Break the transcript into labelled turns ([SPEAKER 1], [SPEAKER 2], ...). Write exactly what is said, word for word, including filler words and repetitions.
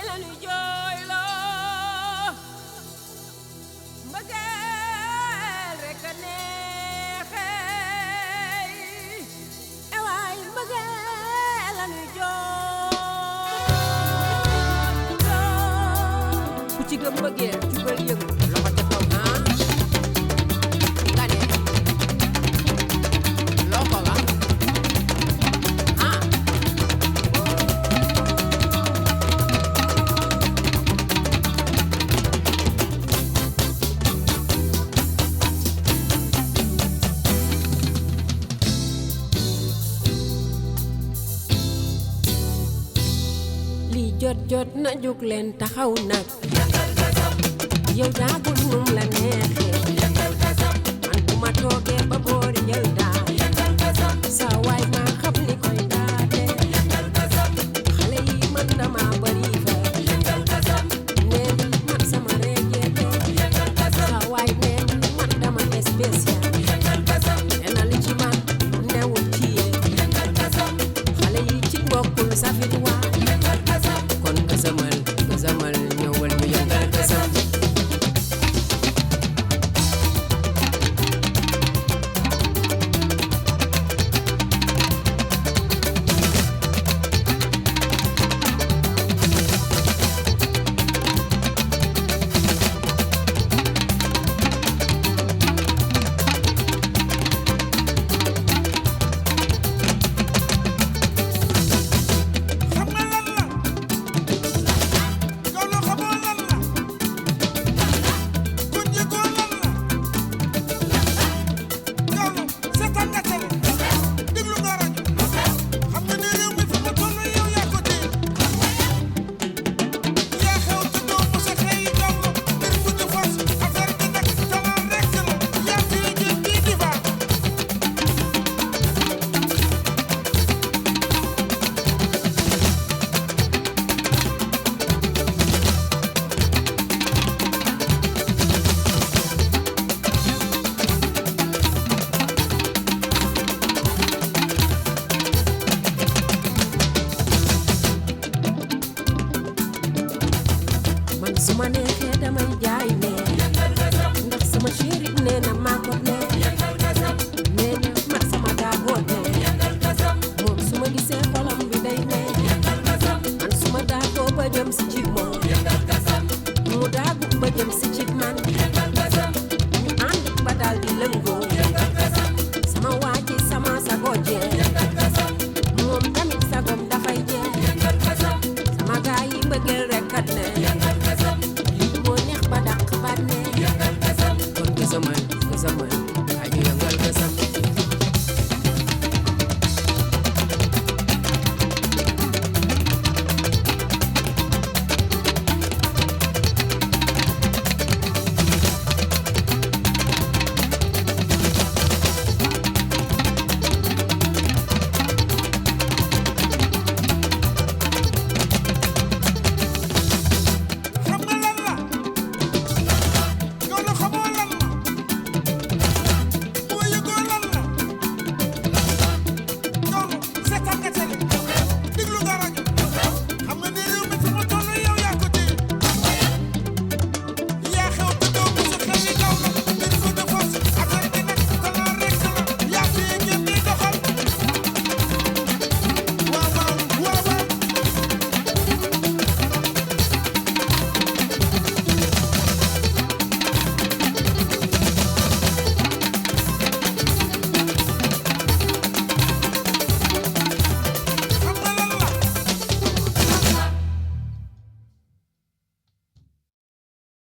[SPEAKER 1] lañu jooyloo mbëggeel rek a neexee e waay mbëggeel lañu jooyloo ku ci gëm mbëggeel jugal yëngu loxo ca kaw ah nga ne loo ko wax ah li jot jot na jóg leen taxaw nag yow daagul num la neexee man bu ma toogee ba boori jël daa sa waay maa xam li koy daate xale yi man dama bari fa neen man sama rejeete sa waay neen man dama spécial ena li ci man newul ci yee xale yi ci bokkul safit waa kon kësamal kësamal ñëwal ñu yëngal kësam su ma nee